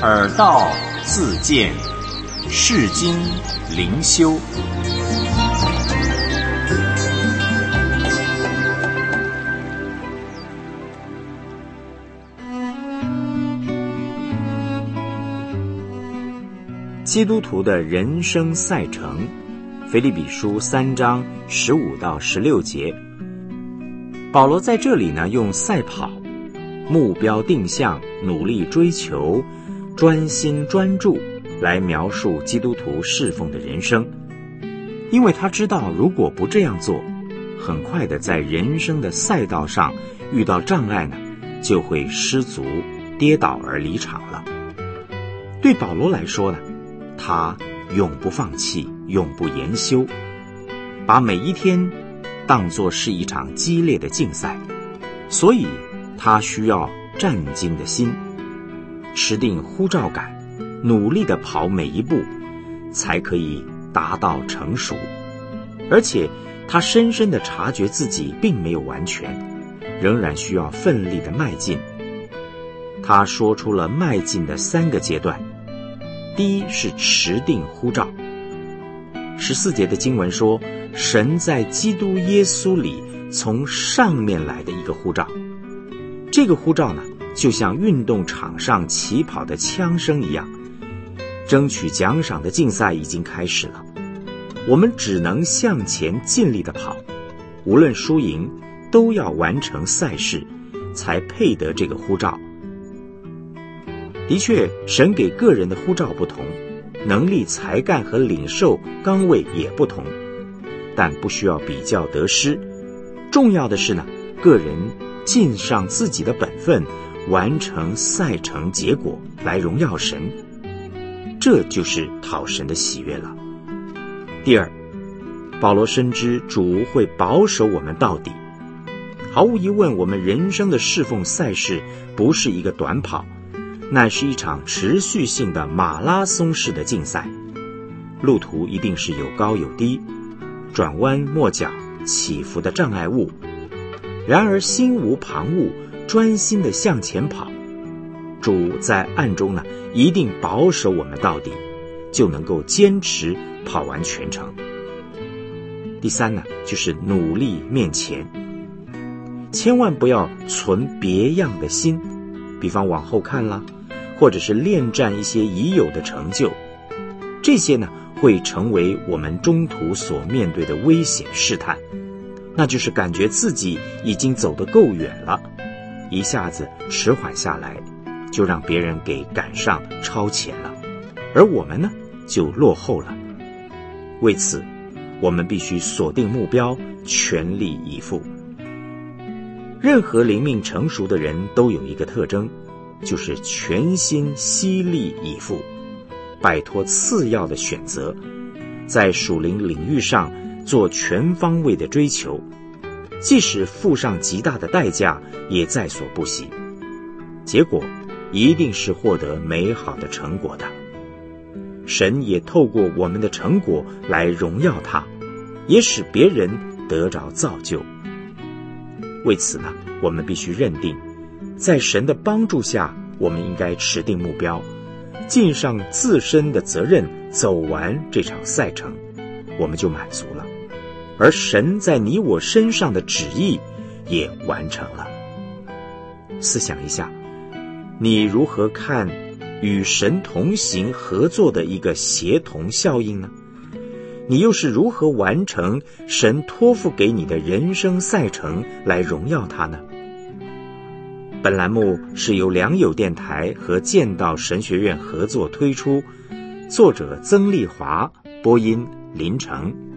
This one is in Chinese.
耳道自见，世经灵修。基督徒的人生赛程，腓立比书3章15到16节。保罗在这里呢，用赛跑、目标定向、努力追求、专心专注来描述基督徒侍奉的人生。因为他知道，如果不这样做，很快的在人生的赛道上遇到障碍呢，就会失足跌倒而离场了。对保罗来说呢，他永不放弃，永不言休，把每一天当作是一场激烈的竞赛，所以他需要战兢的心，持定呼召感，努力地跑每一步，才可以达到成熟。而且他深深地察觉自己并没有完全，仍然需要奋力地迈进。他说出了迈进的3个阶段。第一是持定呼召。14节的经文说，神在基督耶稣里从上面来的一个呼召。这个呼召呢，就像运动场上起跑的枪声一样，争取奖赏的竞赛已经开始了。我们只能向前尽力地跑，无论输赢，都要完成赛事，才配得这个呼召。的确，神给个人的呼召不同，能力、才干和领受岗位也不同，但不需要比较得失。重要的是呢，个人尽上自己的本分，完成赛程结果，来荣耀神。这就是讨神的喜悦了。第二，保罗深知主会保守我们到底。毫无疑问，我们人生的侍奉赛事不是一个短跑，那是一场持续性的马拉松式的竞赛，路途一定是有高有低，转弯抹角，起伏的障碍物。然而心无旁骛，专心地向前跑，主在暗中呢，一定保守我们到底，就能够坚持跑完全程。第三呢，就是努力面前，千万不要存别样的心，比方往后看啦，或者是恋战一些已有的成就，这些呢会成为我们中途所面对的危险试探，那就是感觉自己已经走得够远了，一下子迟缓下来，就让别人给赶上超前了，而我们呢就落后了。为此，我们必须锁定目标，全力以赴。任何灵命成熟的人都有一个特征，就是全心悉力以赴，摆脱次要的选择，在属灵领域上做全方位的追求，即使付上极大的代价也在所不惜，结果一定是获得美好的成果的。神也透过我们的成果来荣耀他，也使别人得着造就。为此呢，我们必须认定，在神的帮助下，我们应该持定目标，尽上自身的责任，走完这场赛程，我们就满足了。而神在你我身上的旨意也完成了。思想一下，你如何看与神同行合作的一个协同效应呢？你又是如何完成神托付给你的人生赛程来荣耀他呢？本栏目是由良友电台和建道神学院合作推出，作者曾丽华，播音林成。